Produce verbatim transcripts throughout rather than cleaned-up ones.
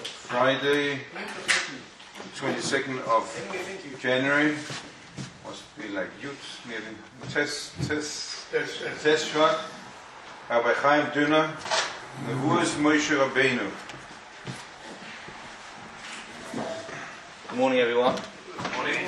Friday, twenty-second of January, must be like Yud, maybe, Test, Test, Test Shvat, Rabbi Chaim Duna, Nevuos Moshe Rabbeinu. Good morning, everyone. Good morning.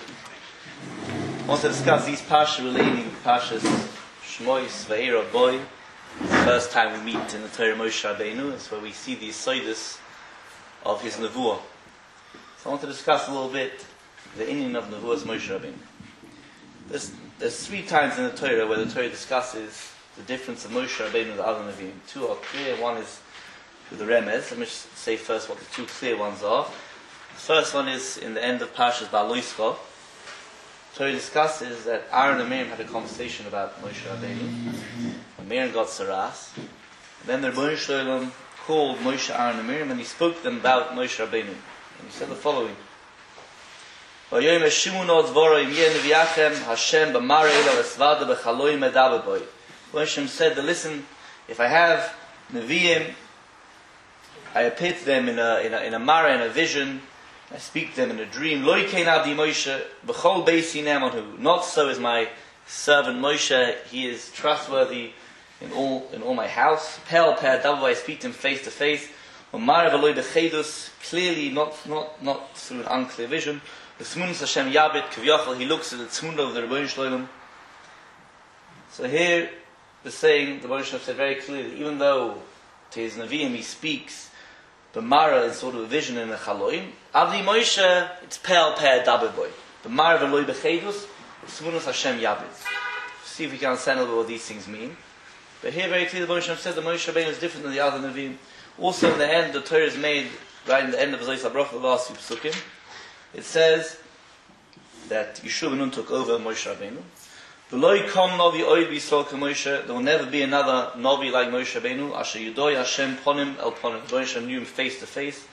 I want to discuss these Pashas relating to Pashas Shmois, Va'era, Boy. It's the first time we meet in the Torah Moshe Rabbeinu. It's where we see the Yesodus of his Nevuah. So I want to discuss a little bit the Indian of Nevuah's Moshe Rabbeinu. There's, there's three times in the Torah where the Torah discusses the difference of Moshe Rabbeinu and the other Nevi'im. Two are clear. One is through the Remez. Let me just say first what the two clear ones are. The first one is in the end of Pashas Ba'aloischa. Torah discusses that Aaron and Miriam had a conversation about Moshe Rabbeinu. And Miriam got Saras. And then the Rebbeinu Shalom called Moshe, Aaron and Miriam, and he spoke to them about Moshe Rabbeinu. And he said the following: Vayom Eshimunu Dvoro Im Yeh Neviachem Hashem B'Mare Ela V'Svada B'Chaloi Medaber Boi. Moshe said that, listen, if I have Nevi'im, I appear to them in a in a in a Mara, in a vision. I speak to them in a dream. Lo yikein abdi Moshe b'chol beisi ne'emanu. Not so is my servant Moshe. He is trustworthy in all in all my house. Pel per double. I speak to him face to face. Umar v'lo b'chedus. Clearly, not not not through an unclear vision. The Tzmunus Hashem Yabit Kivyochel. He looks at the Tzmunah of the Rebbeinu Shalom. So here, the saying the Rebbeinu Shalom said very clearly, even though to his Nevi'im he speaks the Mara is sort of a vision in a Chaloim. Avdi Moshe, it's Pel Per Daber Boy. The Mara V'loi B'chedus, Tzmunus Hashem Yabit. See if we can understand a little bit what these things mean. But here very clearly the Moshe said that Moshe Rabbeinu is different than the other Nevi'im. Also in the end, the Torah is made, right in the end of Zois HaBrocha, the last few Pesukim. It says that Yeshua ben Nun took over Moshe Rabbeinu. V'loi kom Novi Oid B'Yisrael K'Moshe. There will never be another Novi like Moshe Rabbeinu. Asher Yudoi Hashem Ponim El Ponim. The Moshe knew him face to face.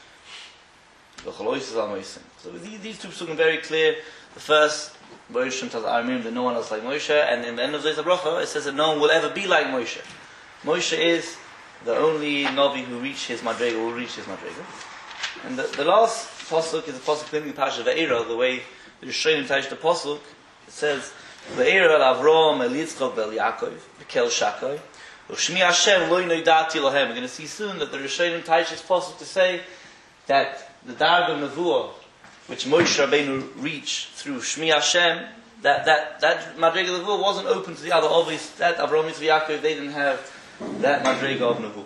So these, these two psukim are very clear. The first, Moshe tells Aaron that no one else like Moshe, and in the end of Zois HaBrocha, it says that no one will ever be like Moshe. Moshe is the only Novi who reached his Madrega, will reach his Madrega. And the, the last pasuk is the pasuk in the Pasha Va'era, the way the Rishonim touched the pasuk. It says, Va'era el Avrom el Yitzchak el Yaakov v'kel Shakoi u'shmi Hashem lo noidati lohem. We're going to see soon that the Rishonim touched this pasuk to say that the Darga of Nevuah, which Moshe Rabbeinu reached through Shmi Hashem, that that that Madrega of Nevuah wasn't open to the other. Obviously, that Avrom Yitzchak Yaakov, they didn't have that Madrega of Nevuah.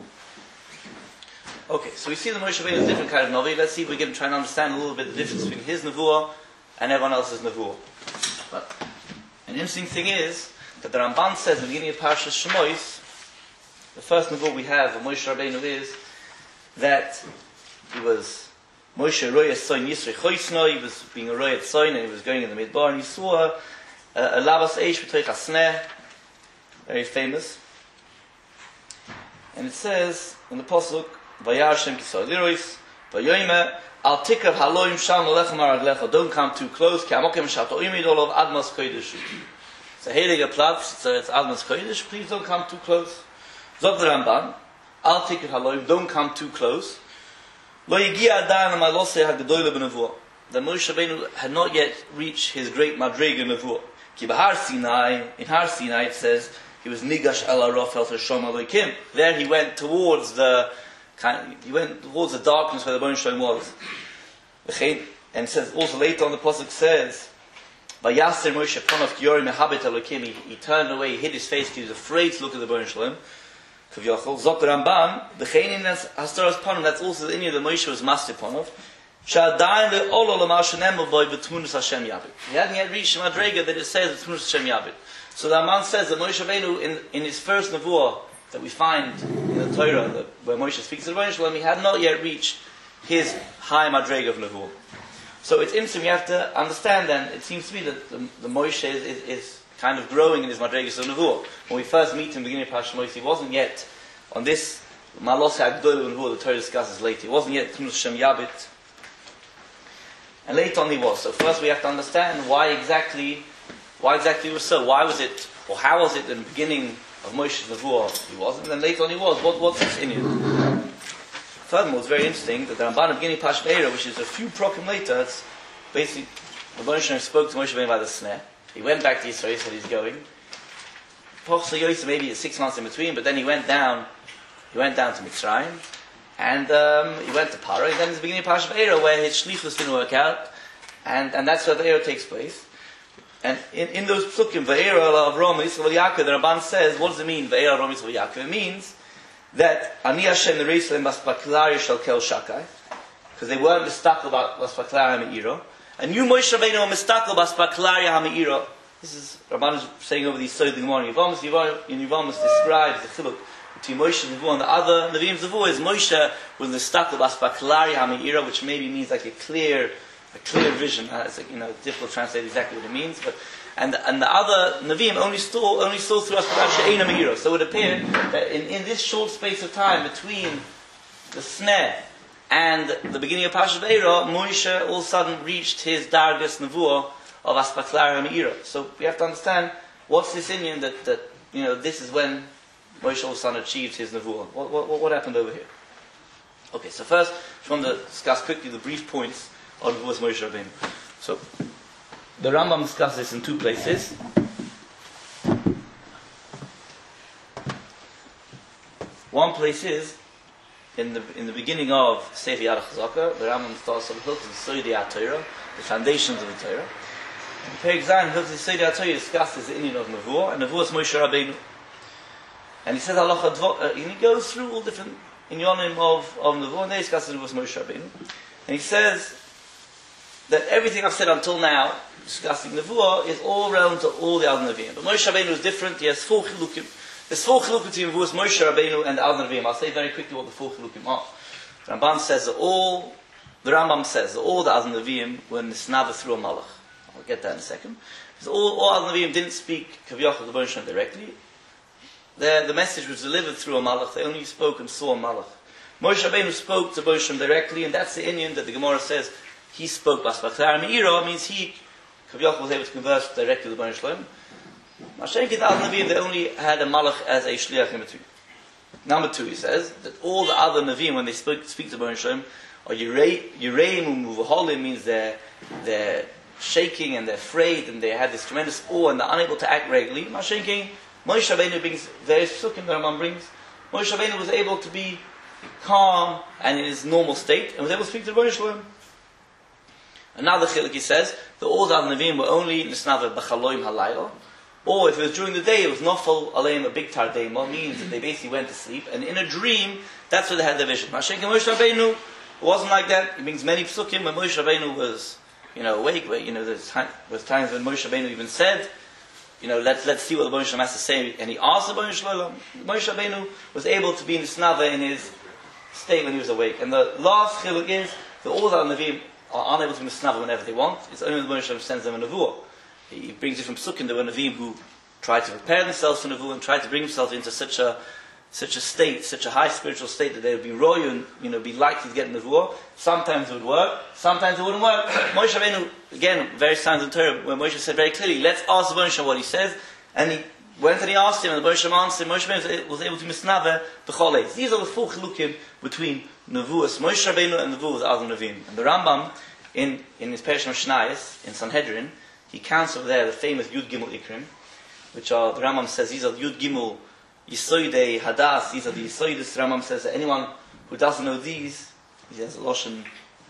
Okay, so we see the Moshe Rabbeinu is a different kind of Navi. Let's see if we can try and understand a little bit the difference between his Nevuah and everyone else's Nevuah. But an interesting thing is that the Ramban says in the beginning of Parashas Shmois, the first Nevuah we have of Moshe Rabbeinu is that he was Moshe Roya Soin Yisrei Choisno. He was being a Roya Soin and he was going in the Midbar and he saw a, a Lavas Eish B'Toich HaSneh, very famous. And it says in the pasuk, Vayar Hashem Kisoi Lirois Vayoyme Al Tikav Haloim Sham Olechem Araglecha. Don't come too close. Ki Amokim Shato Imidol of Admas Kodesh. It's a Heiliger Platz. So it's Admas Kodesh. Please don't come too close. Zog the Ramban. Al Tikav Haloim. Don't come too close. Lo Yigi Adan Malose HaGedoyle B'Nevuah. The Moshe Rabbeinu had not yet reached his great Madrega Nevuah. Ki Bahar Sinai. In Har Sinai it says he was Nigash El Araf El Teshom Elokim. There he went towards the kind of, he went towards the darkness where the Rebbeinu Shalom was. And it says also later on the pasuk says, "Vayaser Moshe Ponav Kiyori Mehabet Elokim." He turned away, he hid his face because he was afraid to look at the Rebbeinu Shalom. Kavyochel Zok Ramban, the Cheinin that's Hastaras Ponav. That's also the Indian that Moshe was master Ponav. Shadayin leOlo LeMashanem Boy B'Tmunus Hashem Yabit. He hadn't yet reached the Madrega that it says B'Tmunus Hashem Yabit. So the Ramban says that Moshe Rabbeinu in in his first Nevuah that we find in the Torah, that, where Moshe speaks to the Rebbeinu Shalom, he had not yet reached his high Madrega of Nevuah. So it's interesting, we have to understand then, it seems to me that the, the Moshe is, is, is kind of growing in his Madrega of Nevuah. When we first meet him in the beginning of Parashat Moshe, he wasn't yet on this Malos HaGdoyle of Nevuah, the Torah discusses later. He wasn't yet Tmunus Hashem Yabit. And later on he was. So first we have to understand why exactly, why exactly it was so. Why was it, or how was it in the beginning of Moshe's Nevuah he wasn't, and then later on he was. What, what's this in it? furthermore, it's very interesting that the Ramban beginning Pash Be'era, which is a few prokim later, it's basically the Baruch Shem spoke to Moshe Rabbeinu about the snare. He went back to Israel, said he's going. Pochsa Yosef, maybe six months in between, but then he went down. He went down to Mitzrayim, and um, he went to Paro. And then it's the beginning of Pash Be'era, where his shlichus didn't work out, and and that's where the Be'era takes place. And in, in those psukim, Ve'era Avram Yisrael Yaakov, the Ramban says, what does it mean, Ve'era Avram Yisrael Yaakov? It means that Ani Hashem the Reislim Baspaklari Shal Kel Shakai, because they weren't mistakel about Baspaklari HaMe'iro, and you Moshe Rabbeinu mistakel Baspaklari HaMe'iro. This is Ramban is saying over these Sod Gemara. Yevamos in Yevamos describes the chiluk between Moshe and Nevuah and the other Nevi'im Nevuah is Moshe with the mistakel Baspaklari HaMe'iro, which maybe means like a clear. A clear vision. Uh, it's like, you know, difficult to translate exactly what it means, but and and the other Nevi'im only saw only saw through us She'eina Me'iro. So it appeared that in, in this short space of time between the snare and the beginning of Parashat Be'era, Moshe all of a sudden reached his Dargas Nevuah of Aspaklar HaMe'iro. So we have to understand what's this Indian that, that you know this is when Moshe all of a sudden achieved his Nevuah. What what what happened over here? Okay, so first I want to discuss quickly the brief points on who was Moshe Rabbeinu. So, the Rambam discusses this in two places. One place is in the in the beginning of Sefer Yad HaChazaka. The Rambam starts with Hilchos Yesodei HaTorah, the foundations of the Torah. In Perek Zayin, Hilchos Yesodei HaTorah discusses the Indian of Nevuah, and Nevuah is Moshe Rabbeinu. And he says Halacha Dvo, uh, and he goes through all different inyanim of of Nevuah, and they discuss the Nevuah is Moshe Rabbeinu. And he says that everything I've said until now, discussing Nevuah, is all relevant to all the other Nevi'im. But Moshe Rabbeinu is different. He has four chilukim. There's four chilukim between Nevuah, Moshe Rabbeinu, and the other Nevi'im. I'll say very quickly what the four chilukim are. The Rambam says that all, the Rambam says that all the other Nevi'im were nisnava through a malach. I'll get that in a second. Because all, all other Nevi'im didn't speak Kaviyachal the Baruch directly. The, the message was delivered through a malach. They only spoke and saw a malach. Moshe Rabbeinu spoke to Baruch directly, and that's the Indian that the Gemara says he spoke Baspaklari HaMe'iro, means he, Kaviyachal, was able to converse directly with the Baruch Shalom. Mashenki the other Nevi'im, they only had a malach as a shliach in between. Number two, he says, that all the other Nevi'im, when they speak, speak to the Baruch Shalom, are Yireim U'Muvaholim, means they're, they're shaking and they're afraid and they have this tremendous awe and they're unable to act regularly. Mashenki, Moshe Rabbeinu brings various psukim the Rambam brings. Moshe Rabbeinu was able to be calm and in his normal state and was able to speak to the Baruch Shalom. Another chiluk, he says, that all the other Nevi'im were only nisnava b'chaloim halayla, or if it was during the day, it was nofal aleim a big tardema, means that they basically went to sleep, and in a dream, that's where they had their vision. Mashenki Moshe Rabbeinu, it wasn't like that. It means many psukim when Moshe Rabbeinu was, you know, awake. Where, you know, there's time, there's times when Moshe Rabbeinu even said, you know, let's let's see what the Baruch Shalom has to say, and he asked the Baruch Shalom. Moshe Rabbeinu was able to be nisnava in his state when he was awake. And the last chiluk is that all the other Nevi'im are unable to be misnava whenever they want. It's only the Baruch Shalom sends them a nevuah. He brings it from psukim. There were Nevi'im who tried to prepare themselves for nevuah and tried to bring themselves into such a such a state, such a high spiritual state that they would be royal and, you know, be likely to get nevuah. Sometimes it would work, sometimes it wouldn't work. Moshe Rabbeinu, again, various times in Torah, when Moshe said very clearly, let's ask the Baruch Shalom what he says, and he went and he asked him, and the Baruch Shalom answered, Moshe Rabbeinu was able to misnava b'chol eitz. These are the four chilukim between nevuahs Moshe Rabbeinu and nevuah the other Nevi'im. And the Rambam, in, in his Perishim Shnayos, in Sanhedrin, he counts over there the famous Yud Gimel Ikrim, which are, the Rambam says, these are the Yud Gimel Yisoidei Hadas, these are the Yisoidis. The Rambam says that anyone who doesn't know these, he has a Loshen.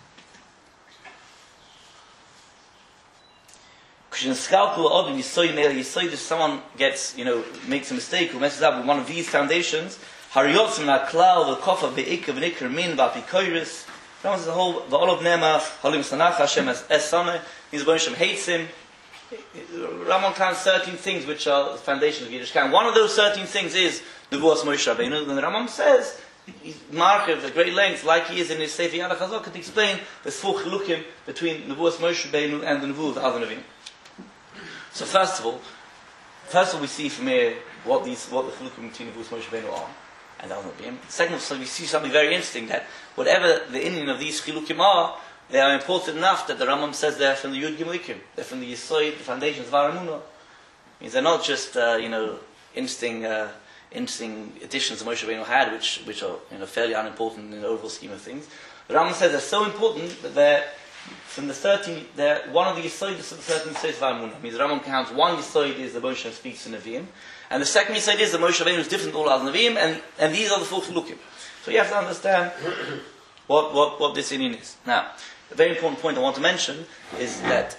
If someone gets, you know, makes a mistake or messes up with one of these foundations, Hariyotzim Naklal V'Kofa Be'ikr V'Nikr Min V'Apikoiris. Rambam says the whole V'Olov Nema Halim Sanach Hashem Es Esane. These Baruch Shem hates him. Rambam counts thirteen things which are the foundation of Yiddishkeit. One of those thirteen things is Nevuos Moshe Rabbeinu. And the Rambam says, he's marked at great length, like he is in his Sefer Yad HaChazaka, to explain the four chilukim between Nevuos Moshe Rabbeinu and the Nevuah of the other Nevi'im. So first of all, first of all we see from here what these what the chilukim between Nevuos Moshe Rabbeinu are and the other Nevi'im. Second of all, we see something very interesting, that whatever the Indian of these chilukim are, they are important enough that the Rambam says they're from the Yud Gimel Ikrim. They're from the Yisoid, the foundations of Aramunah. Means they're not just, uh, you know, interesting, uh, interesting additions that Moshe Rabbeinu had, which which are you know fairly unimportant in the overall scheme of things. The Rambam says they're so important that they're from the thirteen. They're one of the Yisodis of the thirteen Yisodis of Amunah. Means the Rambam counts one Yisod is the Moshe speaks in Nevi'im, and the second Yisod is the Moshe Rabbeinu is different from all other Nevi'im, and and these are the four Chilukim. So you have to understand what what what this Indian is. Now, a very important point I want to mention is that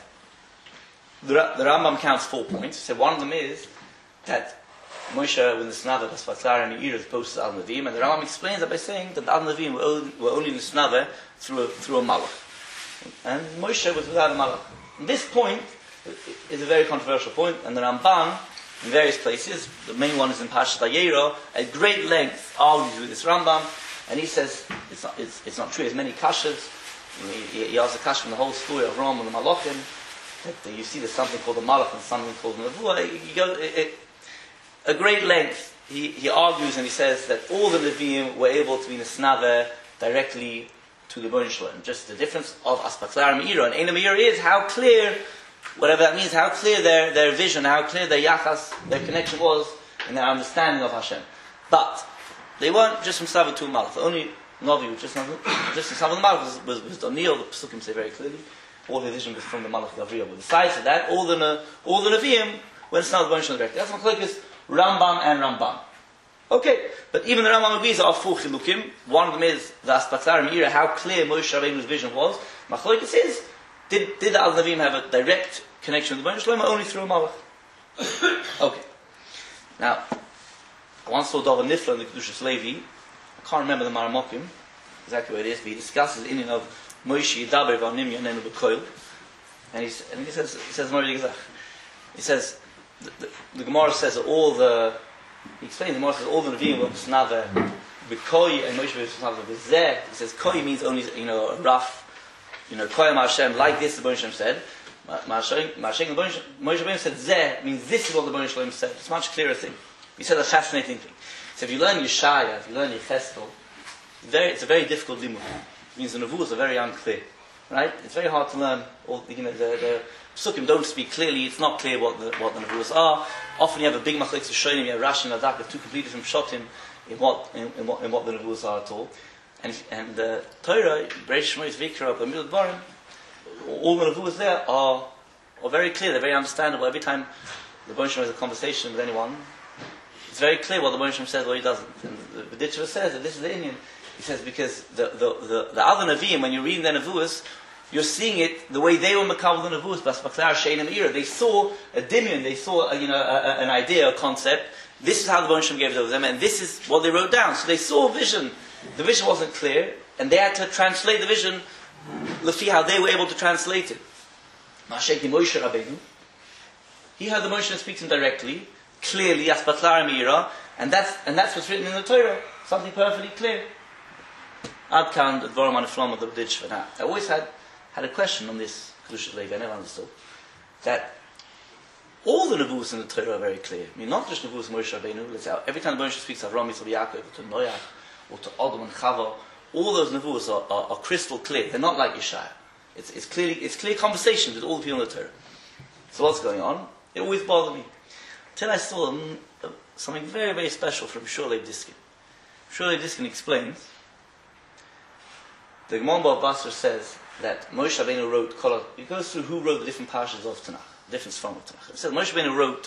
the, the Rambam counts four points. So one of them is that Moshe, when the Snava, Basfatlar, and Meir is posted Al Nevi'im, and the Rambam explains that by saying that the Al Nevi'im were only, were only in the Snava through a, through a Malach. And Moshe was without a Malach. And this point is a very controversial point, and the Ramban, in various places, the main one is in Parashat Vayera, at great length argues with this Rambam, and he says it's not, it's, it's not true. There's many kashas. He, he asks a kasha from the whole story of Ram and the Malachim, that uh, you see there's something called the Malach and something called the Nevuah. You go, it, it, at great length, he, he argues and he says that all the Nevi'im were able to be Nesnave directly to the Bnei Shalom. Just the difference of Aspaklar and Meira. And Ein Meira is how clear, whatever that means, how clear their, their vision, how clear their yachas, their connection was in their understanding of Hashem. But they weren't just from Sava to Malach. The only Novi was just, just from Sava to Malach was, was, was Daniel. The Pesukim say very clearly. All the vision was from the Malach Gavriyah. But besides that, all the, all the Nevi'im went to the Bnei Shalom directly. That's what Machlokes Rambam and Ramban. Okay, but even the Rambam agrees there are four chilukim. One of them is the Aspaklar and Meira, how clear Moshe Rabbeinu's vision was. Machlokes is, did, did the Al Nevi'im have a direct connection with the Bnei Shalom or only through a Malach? Okay. Now, I once saw David Nifla in the Kedushas Levi. I can't remember the Maramokim, exactly where it is, but he discusses the Indian of Moshe Yidaber V'Anim Yanenu B'Koil. And he, and he says, he says, he says, The, the, the Gemara says that all the he explains the Gemara says all the Nevi'im were Snava B'Koi and Moshe was Snava B'Zeh. He says Koi means only you know a rough you know Koi Hashem like this the Bnei Shalom said. Moshe Rabbeinu said Zeh means this is what the Bnei Shalom said. It's a much clearer thing. He said a fascinating thing. So if you learn Yeshaya, if you learn Yecheskel, very it's a very difficult limud. It means the Nevuos are very unclear. Right? It's very hard to learn all you know the, the Psukim don't speak clearly. It's not clear what the what the Nevuos are. Often you have a big machlokes of Shonim, you have Rashi and Radak, two completely different pshatim in what in, in what in what the Nevuos are at all. And and the uh, Torah, Breish Shmois Vikra, the Middle Dvarim, all the Nevuos there are are very clear. They're very understandable. Every time the Bnei Shalom has a conversation with anyone, it's very clear what the Bnei Shalom says, what he doesn't. And the B'ditcher says that this is the Indian. He says because the the the, the other Nevi'im, when you read their Nevuos, you're seeing it the way they were Makabel the Nevuos, Basbaklar, Shein and Meira. They saw a dimion, they saw a, you know a, a, an idea, a concept. This is how the Bnei Shalom gave it over them, and this is what they wrote down. So they saw a vision. The vision wasn't clear, and they had to translate the vision. Lefi how they were able to translate it. Masheki Moshe Rabbeinu, he heard the Moshe speak to him directly, clearly, Asbaklar and Meira, and that's and that's what's written in the Torah. Something perfectly clear. Ad kan the Dvarim Aniflam of the B'ditch. Now, I always had. had a question on this Kedushas Levi. I never understood that all the Nevuos in the Torah are very clear. I mean, not just Nevuos Moshe Rabbeinu. Let's say every time the Moshe speaks of Avram, Yitzchak, Yaakov, to Noach, or to Adam and Chava, all those Nevuos are, are, are crystal clear. They're not like Yeshaya. It's, it's clearly it's clear conversations with all the people in the Torah. So what's going on? It always bothered me till I saw um, uh, something very very special from Shur Leib Diskin. Shur Leib Diskin explains. The Gemara Bava Basra says that Moshe Rabbeinu wrote, it goes through who wrote the different parshas of Tanakh, different from of Tanakh. It says Moshe Rabbeinu wrote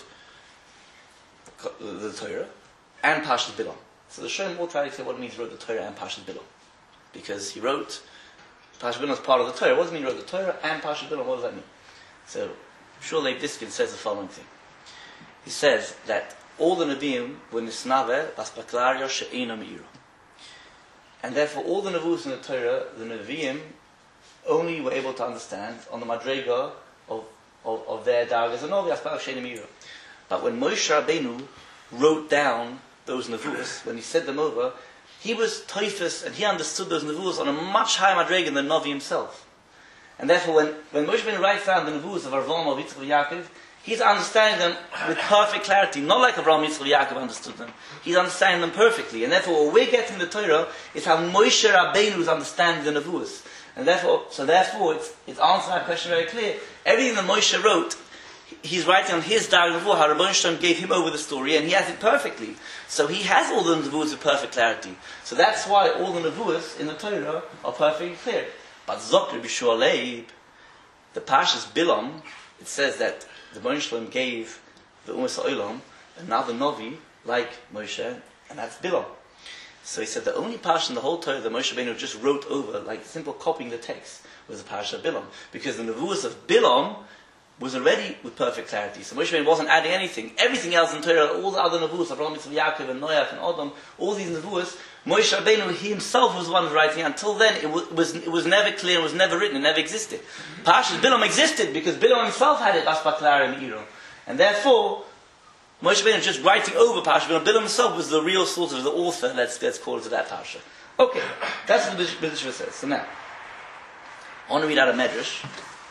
the Torah and Parshas Bilon. So the Shem will try to say what it means he wrote the Torah and Parshas Bilon. Because he wrote, Parshas Bilon is part of the Torah. What does it mean he wrote the Torah and Parshas Bilon? What does that mean? So Shur Leib Diskin says the following thing. He says that all the Nevi'im were Nisnave, Basbaklaria, She'ina Meira. And therefore all the Nevuos in the Torah, the Nevi'im, only were able to understand on the Madrega of, of, of their Dargas and all the Aspar of Shein Meira. But when Moshe Rabbeinu wrote down those Nevuos, when he said them over, he was Toifus and he understood those Nevuos on a much higher Madrega than Novi himself. And therefore when, when Moshe Rabbeinu writes down the Nevuos of Avram, of Yitzchak, of Yaakov, he's understanding them with perfect clarity, not like Avram, Yitzchak, Yaakov understood them. He's understanding them perfectly. And therefore what we're getting in the Torah is how Moshe Rabbeinu is understanding the Nevuos. And therefore, so therefore, it's, it's answering that question very clear. Everything that Moshe wrote, he's writing on his Dar Nevuah how Rabban Shalom gave him over the story, and he has it perfectly. So he has all the Nevuahs with perfect clarity. So that's why all the Nevuahs in the Torah are perfectly clear. But Zokr B'Shua Leib, the Parshas Bilam, it says that the Rabban Shalom gave the Umas Ha'olam another Novi like Moshe, and that's Bilam. So he said the only parsha in the whole Torah that Moshe Rabbeinu just wrote over, like simple copying the text, was the parsha of Bilam, because the nevuahs of Bilam was already with perfect clarity. So Moshe Rabbeinu wasn't adding anything. Everything else in Torah, all the other nevuahs, Avraham, Yitzchak, Yaakov, and Noach, and Adam, all these nevuahs, Moshe Rabbeinu he himself was the one writing. Until then, it was, it was it was never clear, it was never written, it never existed. Parsha Bilam existed because Bilam himself had it, Aspaklar and Iro, and therefore Moshe Rabbeinu just writing over Parsha Bilam. Bilam himself was the real sort of the author, let's, let's call it, to that Parsha. Okay, that's what the B'dishva says. So now, I want to read out a Medrash.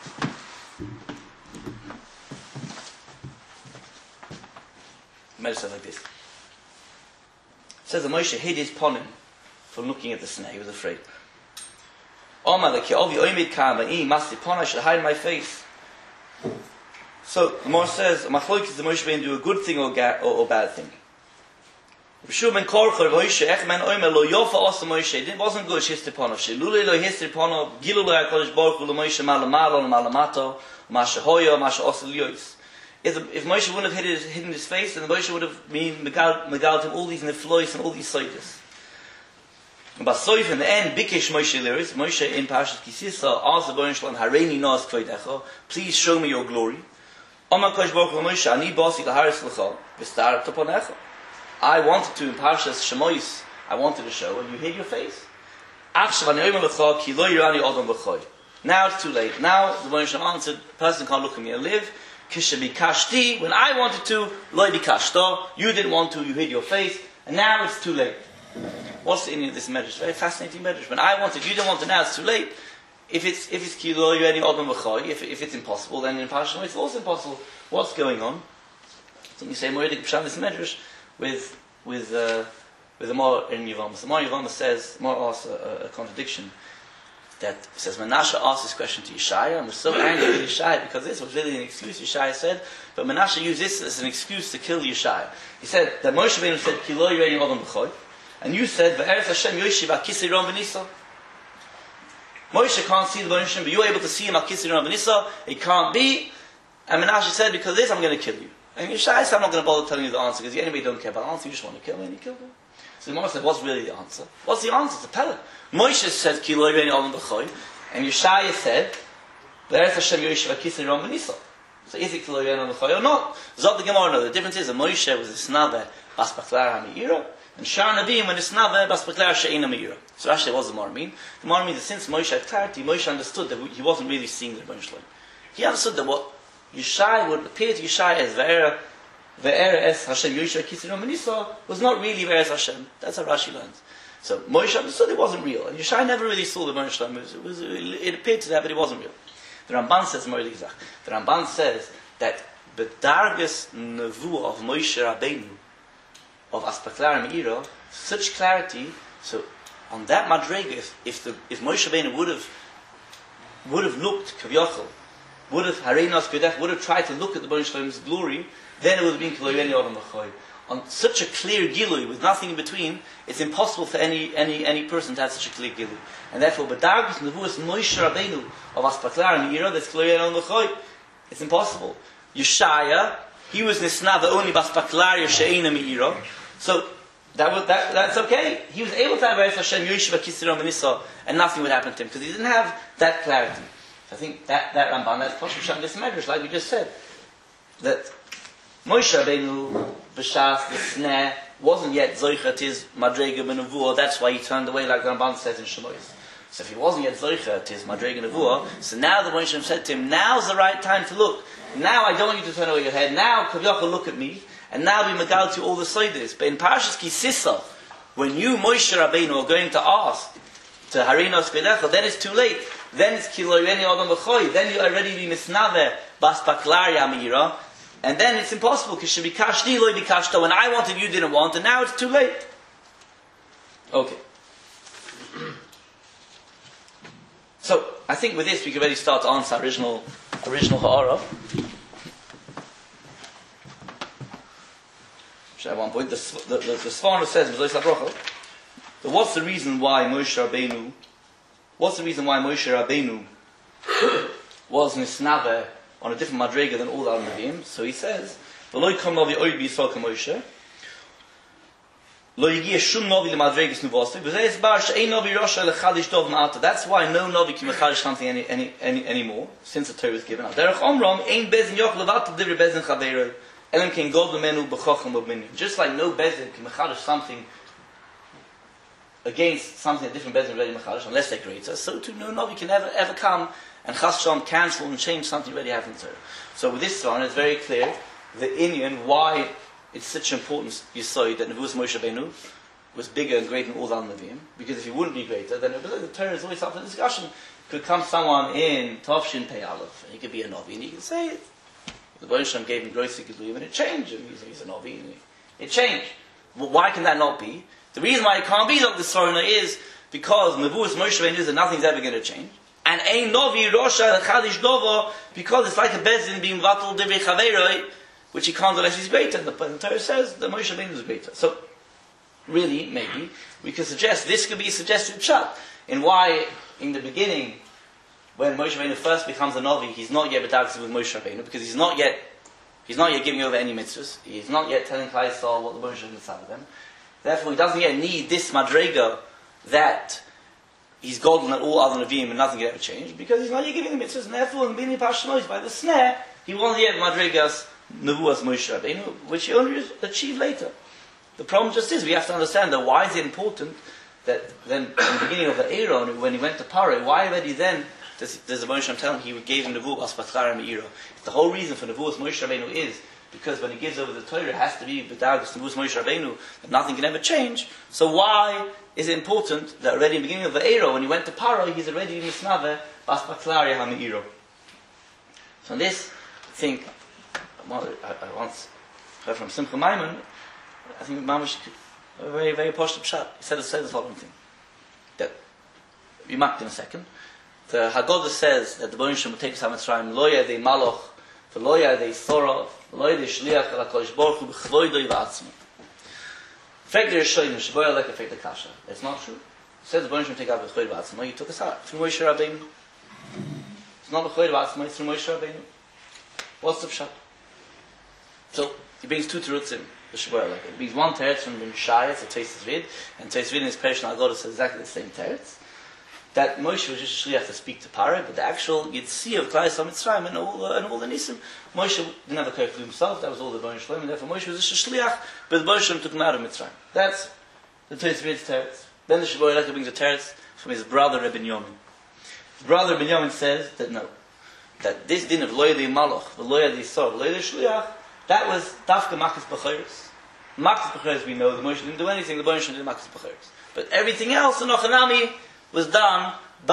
Medrash says like this. It says that Moshe hid his ponim from looking at the snake. He was afraid. Omar the Ki'ovi Oimid Kama I Masti Pon, I should hide my face. So the Gemara says, "Machlokes is the Moshe Rabbeinu do a good thing or, ga- or, or bad thing." Rishur ben Korchor Moshe Echman Omer Lo Yofa Osa Moshe. It wasn't good. History Ponov. Shelule Lo History Ponov. Gilu Lo Hakadosh Baruch Hu Lo Moshe Malamalo Malamato Masha Hoyo Masha Osa Liyos. If if Moshe wouldn't have hidden his, hidden his face, then the Moshe would have been megal him all these neflois and all these soides. But Soif in the end, Bikesh Moshe Liris Moshe in Parashat Kisisa asked the Baruch Shalom Hareini Nos Kvodecha. Please show me your glory. I wanted to in Parshas Shemois, I wanted to show, and you hid your face. Now it's too late. Now the Moshe answered, the person can't look at me and live. When I wanted to, you didn't want to, you hid your face, and now it's too late. What's the meaning of this medrash? Very fascinating medrash. When I wanted, you didn't want to, now it's too late. If it's if it's kilo, you any odom v'choy. If if it's impossible, then in Parashat it's also impossible. What's going on? So you say Moedik Pshan this medrash with with uh, with the Mar in Yevamos. The Mar Yevamos says Mar asks a, a contradiction that says Menashe asked this question to Yeshaya and was so angry with Yeshaya because this was really an excuse. Yeshaya said, but Menashe used this as an excuse to kill Yeshaya. He said that Moshe Rabbeinu said kilo you any odom v'choy, and you said Ve'eretz Hashem Yoshiv Akisei Ron V'Nisa. Moshe can't see the Baruch Shem, but you're able to see him at Kisei Ron V'Nisa. It can't be. And Menashe said, because of this, I'm going to kill you. And Yeshaya said, I'm not going to bother telling you the answer, because you anyway don't care about the answer, you just want to kill me, and he killed him. So the Gemara said, what's really the answer? What's the answer? It's a pellet. Moshe said, Kilo Yeveni Olam B'choy, and Yeshaya said, Ve'eretz Hashem Yoshiv at Kisei Ron V'Nisa. So is it Kilo Yeveni Olam B'choy or not? Zot the Gemara, no. The difference is that Moshe was a snave bas baklar ha'me'ira, and Shar Navim when it's snave bas baklar she'ena me'ira. So actually, what does the Gemara mean? The Gemara means that since Moshe had clarity, Moshe understood that he wasn't really seeing the Rebbeinu Shalom. He understood that what Yeshaya would appear to Yeshaya as Ve'era, Ve'era es Hashem Yoshiv Kisei Ron V'Nisa was not really Ve'era es Hashem. That's how Rashi learns. So Moshe understood it wasn't real, and Yeshaya never really saw the Rebbeinu Shalom. It, was, it appeared to that, but it wasn't real. The Ramban says more exact. The Ramban says that the Dargas Nevuah of Moshe Rabbeinu of Aspaklar Me'ira, such clarity. So on that madrega, if, if the if Moshe Rabbeinu would have would have looked Kavyochel, would have Hareinos Kodech, would have tried to look at the Baruch Shalom's glory, then it would have been Kiloyeni Odom B'choy. On such a clear gilui with nothing in between, it's impossible for any any any person to have such a clear gilui. And therefore, B'dargus Nevuas Moshe Rabbeinu of Aspaklar Me'ira, that's Kiloyeni Odom B'choy. It's impossible. Yeshaya, he was Nisnav only Baspaklar Yesheina Me'ira. So that was that. That's okay. He was able to have Ve'eretz Hashem Yoshiv Kisei Ron V'Nisa, and nothing would happen to him because he didn't have that clarity. So I think that that Ramban, that's Pashup Sham this medrash, like we just said, that Moshe Rabbeinu b'shas the sneh wasn't yet zoichet his madrega b'nevuah. That's why he turned away, like the Ramban says in Shemois. So if he wasn't yet zoichet his madrega b'nevuah, so now the Moshe said to him, "Now's the right time to look. Now I don't want you to turn away your head. Now Kavyochel look at me." And now we megal to all the siders. But in Parashas Kisisa, when you, Moshe Rabbeinu, are going to ask to Hareinos Kodecha, then it's too late. Then it's Kilo Yeveni Odom B'choy. Then you already be misnave bas baklar yamira, and then it's impossible because shebikashti lo bikashta. When I wanted, you didn't want, and now it's too late. Okay. So I think with this we can already start to answer original original ha'ara. At one point, the the, the, the Sforno says, but what's the reason why Moshe Rabbeinu, what's the reason why Moshe Rabbeinu was nisnave on a different madrega than all the other Nevi'im? So he says, "V'lo yikam novi oid b'Yisrael k'Moshe, lo yigia shum novi lemadregas nuvosti, v'zeh bar she'ein novi rosha lechadish dov ma'ata." That's why no novi can mechadish something any any any anymore since the Torah was given out. Derech omram ein bezin yoch levatel divrei bezin chaveiro elam ken god b'menu b'chocham b'minim. Just like no bezin can mechadish something against something a different bezin already mechadish unless they're greater, so too no novi can ever ever come and chas shalom cancel and change something already happened in Torah. So with this one, it's very clear the Indian why it's such an important yesod that Nevuos Moshe Rabbeinu was bigger and greater than all the other Nevi'im. Because if he wouldn't be greater, then the Torah is always up for discussion. Could come someone in Tovshin Pei Aleph, and he could be a Novi, and he could say it. The Baruch Shem gave him Gross Geduyim, and it changed. And he's, he's a Novi, and it changed. Well, why can that not be? The reason why it can't be like this Sorona is because Nevuos Moshe Rabbeinu is that nothing's ever going to change. And ein Novi Rosha Chadish Dovo, because it's like a Bezin being Vatal Divrei Chaveiroi, which he can't do unless he's greater. The, the Torah says that Moshe Rabbeinu is greater. So, really, maybe, we could suggest, this could be a suggested pshat in why, in the beginning, when Moshe Rabbeinu first becomes a Novi, he's not yet b'dagsi with Moshe Rabbeinu, because he's not yet, he's not yet giving over any mitzvahs, he's not yet telling Klal Yisrael what the Moshe Rabbeinu said of them. Therefore, he doesn't yet need this madrega that he's golden at all other Nevi'im and nothing can ever change, because he's not yet giving the mitzvahs, and therefore, in Bini Pashmois, by the snare, he won't yet madregas Nevuas Moshe Rabbeinu, which he only achieved later. The problem just is, we have to understand that why is it important that then, in the beginning of the Aaron, when he went to Paro, why already then does, does the Moshe tell him he gave him Nevu Aspatchar Me'iro? The whole reason for Nevuas Moshe Rabbeinu is because when he gives over the Torah, it has to be B'dagus Nevuas Moshe Rabbeinu, that nothing can ever change. So why is it important that already in the beginning of the Aaron, when he went to Paro, he's already Misnave Aspatchar Me'iro? So on this, I think, well, I, I once heard from Simcha Maimon, I think Mamash, a very, very posh pshat. He said, said the following thing. That, we marked in a second. The Haggadah says that the Baruch Shem will take us out of Mitzrayim, lo yadei maloch, v'lo yadei thora, v'lo yadei shliach, el HaKadosh Baruch Hu, b'chvoidoi v'atzmo. Frek der Rishonim, sheboy alek frek der Kasha. That's not true. It says the Baruch Shem will take out b'chvoidoi v'atzmo. He took us out through Moshe Rabbeinu. It's not b'chvoidoi v'atzmo, it's through Moshe Rabbeinu. What's the pshat? So, he brings two terutzim, the Sheboy like it. He brings one teretz from Ben Shai, it's a Tesis Vid, and Tesis Vid in his Persian Haggadah says exactly the same teretz. That Moshe was just a shliach to speak to Paro, but the actual Yitzhi of Klal Yisrael Mitzrayim and all the, and all the Nisim, Moshe didn't have a care for himself, that was all the Baruch Shalom, and therefore Moshe was just a shliach, but the Baruch Shalom took him out of Mitzrayim. That's the Tesis Vid's teretz. Then the Sheboy like brings a teretz from his brother Rebbe Yomin. His brother Rebbe Yomin says that no, that this din of Lo Yadei Malach, Lo Yadei Sor, Lo Yadei Shliach, that was Dafka Makas B'Chayres. Makas B'Chayres we know, the Moshe didn't do anything, the Moshe did Makas B'Chayres. But everything else in Ochanami was done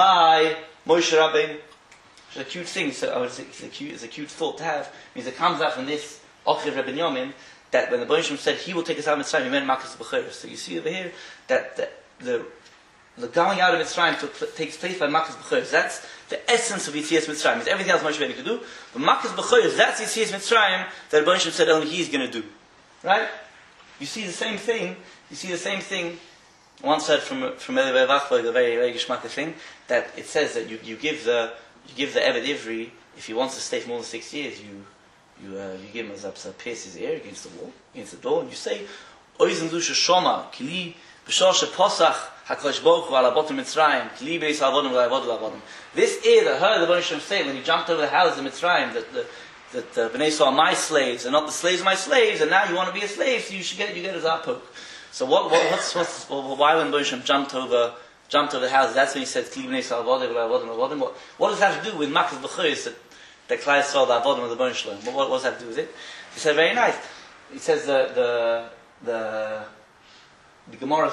by Moshe Rabbeinu. It's a cute thing, so I would say it's a cute, it's a cute thought to have. It means it comes out from this Ochiv Rebbe Yomin, that when the Moshe said he will take us out of Mitzrayim, he meant Makas B'Chayres. So you see over here, that the, the, the going out of Mitzrayim took, takes place by Makas B'Chayres. That's the essence of Yitzias Mitzrayim. It's everything else Moshe Rabbeinu could do. But Makas B'Chayres, that's Yitzias Mitzrayim that the Moshe said only he's going to do. Right? You see the same thing. You see the same thing. One said from from Elevei Vachvoi, the very very geschmackle thing, that it says that you, you give the you give the Eved Ivri, if he wants to stay for more than six years, you you uh, you give him a, a pierce his ear against the wall, against the door, and you say, Oizen Zusha Shoma, Kili B'Shoshe Posach. HaKadosh Baruch Hu ala botem Mitzrayim, Kli beis avodim v'avodim v'avodim. This ear that heard the Baruch Shem say when he jumped over the houses in Mitzrayim, that the that the Bnei Yisrael are my slaves and not the slaves of my slaves, and now you want to be a slave, so you should get you get a zapok. So what, what what's what's well, why when Baruch Shem jumped over jumped over the houses? That's when he said Kli bnei Yisrael avodim v'avodim v'avodim. What what does that have to do with Makas B'Chayres that that Klal Yisrael the avodim of the Baruch Shem? What, what does that have to do with it? He said very nice. He says the the the the Gemara,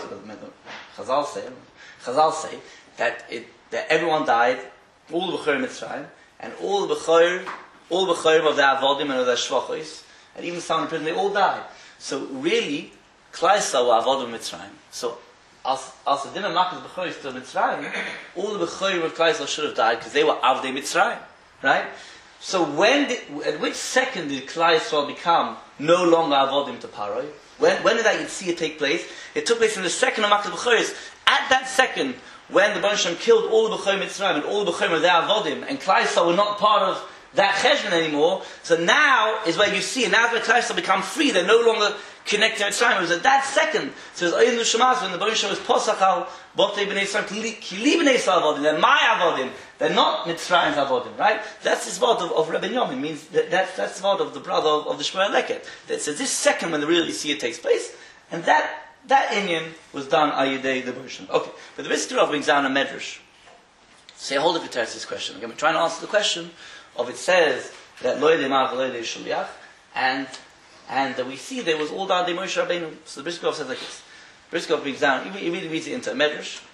Chazal say, Chazal say that it that everyone died, all the B'chayim Mitzrayim, and all the B'chayim, all the B'chayim of the Avodim and of the Shvachos, and even some in prison, they all died. So really, Klal Yisrael were Avodim Mitzrayim. So as as the dinner Makas B'chayim to Mitzrayim, all the B'chayim of Klal Yisrael should have died because they were Avdei Mitzrayim, right? So when did, at which second did Klal Yisrael become no longer Avodim to Paroi? When, when did that Yitzhak take place? It took place in the second of Makar B'choros. At that second, when the Baruch Shem killed all the B'chor Mitzrayim and all the B'chor of their Avodim, and Klal Yisrael were not part of that cheshbon anymore, so now is where you see, and now that Klal Yisrael become free, they're no longer connected to Mitzrayim. It was at that second, so it was Oyin L'Shamas, when the Baruch Shem was Posachal, Botei B'nei Yisrael, Kili B'nei Yisrael Avodim, they're my Avodim, they're not Mitzrayim's Avodim, right? That's this word of, of Rebbe Yomin, means that, that, that's the word of the brother of, of the Shmuel Leket. That says this second when the real Yisiyah takes place, and that that Inyan was done Ayidei the Baruch Shem. Okay, but the Brisker of brings down a medrash. Say, hold up your this question. Again, we're trying to answer the question of it says that Lo Yedei Ma'av Lo Yedei Shaliach, and and uh, we see there was all down the Moshe Rabbeinu. So the Brisker says like this. Brisker brings down. He really reads it into a medrash.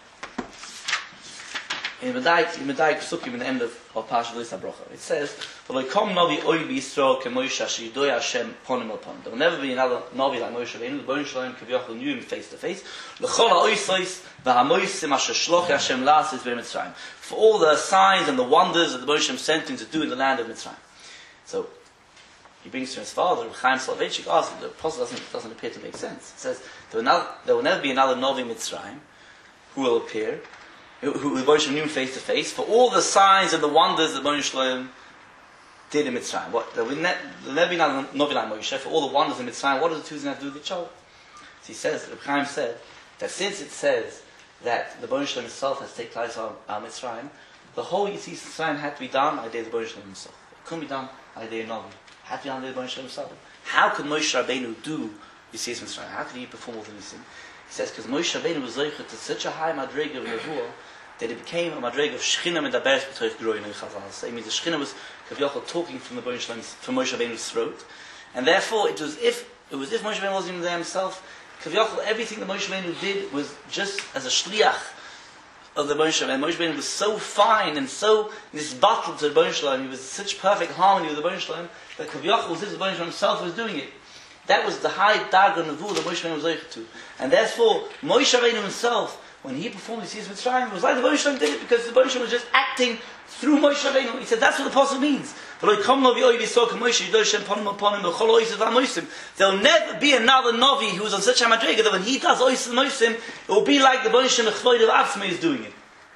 In Medaik, in Medaik Psukim, in the end of, of Parashat Lo Yisabrocha, it says, "V'loikom Novi Oy B'Yisrael K'Moshe Ashidoy Hashem Ponim El Ponim." There will never be another Novi like Moshe Rabbeinu. The Baruch Shalom Kaviyachol knew him face to face. L'chol ha'oisos v'hamoisim asher shloch Hashem la'asis b'Mitzrayim. For all the signs and the wonders that the Baruch Shem sent him to do in the land of Mitzrayim. So he brings to his father, Chaim Soloveitchik, asks him. The apostle doesn't doesn't appear to make sense. He says there will, not, there will never be another Novi Mitzrayim who will appear, who the Baruch Shem knew face to face, for all the signs and the wonders that Baruch Shalom did in Mitzrayim. What there will ne- never be another Novi like Moshe for all the wonders in Mitzrayim. What does the two have to do with each other? So he says, Reb Chaim said that since it says that the Baruch Shalom himself has taken place on our Mitzrayim, the whole Yitzhak Mitzrayim had to be done by the Baruch Shalom himself. It couldn't be done by the Novi. It had to be done by the Baruch Shalom himself. How could Moshe Rabbeinu do Yitzhak Mitzrayim? How could he perform all the Nisim? He says because Moshe Rabbeinu was zeicher to such a high madrig of Nevuah that it became a madrig of Shechina Medaberes B'Toich Groin in Chazal. So it means the Shechina was Kaviyachol talking from the Baruch Shalom, from Moshe Rabbeinu's throat, and therefore it was if it was if Moshe Rabbeinu wasn't even there himself. Kaviyachol, everything that Moshe Rabbeinu did was just as a shliach of the Baruch Shalom. Moshe Rabbeinu was so fine and so this battle to the Baruch Shalom. He was such perfect harmony with the Baruch Shalom that Kaviyachol was as if the Baruch Shalom himself was doing it. That was the high darga nevuah that Moshe Rabbeinu was zeicher to, and therefore Moshe Rabbeinu himself, when he performed the Yitzhak Mitzrayim, it was like the Baruch Shalom did it because the Baruch Shalom was just acting through Moshe Rabbeinu. He said that's what the apostle means. There will never be another Novi who is on such a madriga that when he does Ois Moisim, it will be like the Baruch Shalom Chvoid of Atzmei is doing it.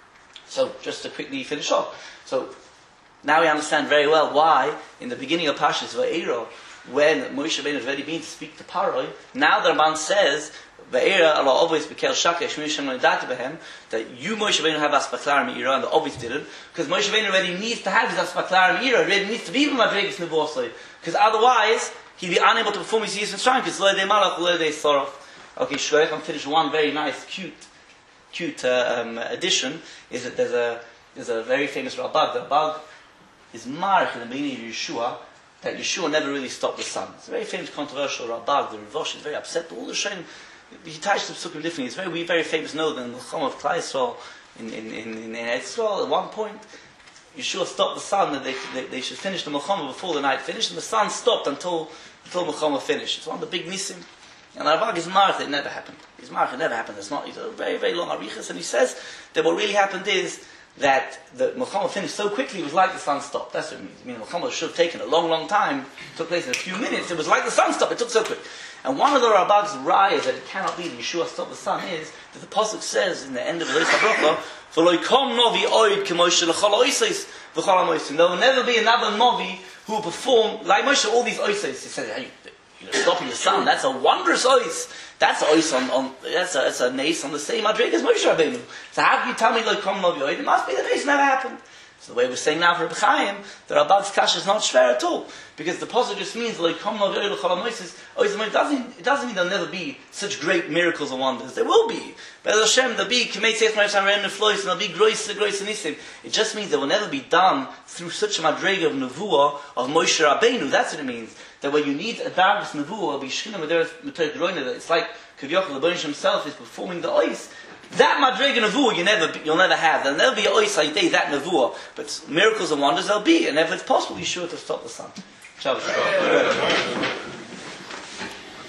So just to quickly finish off. So now we understand very well why in the beginning of Parshas Va'era, when Moshe Rabbeinu had already been to speak to Paroi, now the Ramban says Va'era Allah always bekel shakeh shmei Hashem l'nidati behem, that you Moshe Rabbeinu have aspaklar meira, and the obvious didn't, because Moshe Rabbeinu already needs to have his aspaklar meira, already needs to be in madrigas nevuah, because otherwise he'd be unable to perform his Yitzhak Mitzrayim, because lo yedei malach lo yedei sorach. Okay, shkoyach, I'm finished one very nice, cute, cute uh, um, addition. Is that there's a there's a very famous Rabag. The Rabag is marich in the beginning of Yeshua, that Yeshua never really stopped the sun. It's a very famous, controversial Rabag. The Rivosh is very upset. All the Shem, he touched the Psukim differently. It's very, very famous. Know that in the Chom of Klal Yisrael, in in in in, in Yisrael, at one point, Yeshua stopped the sun that they, they they should finish the Milchama before the night finished, and the sun stopped until until Milchama finished. It's one of the big nisim. And Rabag is marich. It never happened. He's marich. It never happened. It's not. He's a very very long arichas, and he says that what really happened is that the Milchama finished so quickly, it was like the sun stopped. That's what it means. I mean, Milchama should have taken a long, long time. It took place in a few minutes. It was like the sun stopped. It took so quick. And one of the Rabag's rayas that it cannot be that Yeshua stopped the sun is that the pasuk says in the end of the Lo Yisabrocha, "V'loikom novi oid k'Moshe l'chol oisos v'chol hamoisim." There will never be another novi who will perform like Moshe all these oisos. He says, hey, you know, stopping the sun, that's a wondrous ois. That's a ois on, on that's a that's a nace on the same madrig as Moshe Rabbeinu. So how can you tell me like kom novi oid? It must be the nace never happened. So the way we're saying now for Reb Chaim, the Rabag's kasha is not shver at all, because the pasuk just means like kom novi oid l'chol hamoisos. It doesn't it doesn't mean there'll never be such great miracles and wonders. There will be. But Hashem there'll be k'mei tzeit ma'ashem re'en neflois, and there'll be grois grois nisim. It just means they will never be done through such a madrig of nevuah of Moshe Rabbeinu. That's what it means. That when you need a dargus nevuah, be shchina mederes metoich groina, that it's like Kaviyachol, the Baruch himself is performing the ois. That madrig nevuah you never you'll never have. There'll never be a ois like day that nevuah, but miracles and wonders there'll be, and if it's possible, you're sure to stop the sun. Shabbos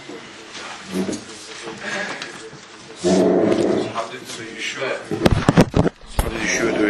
How did so Yeshua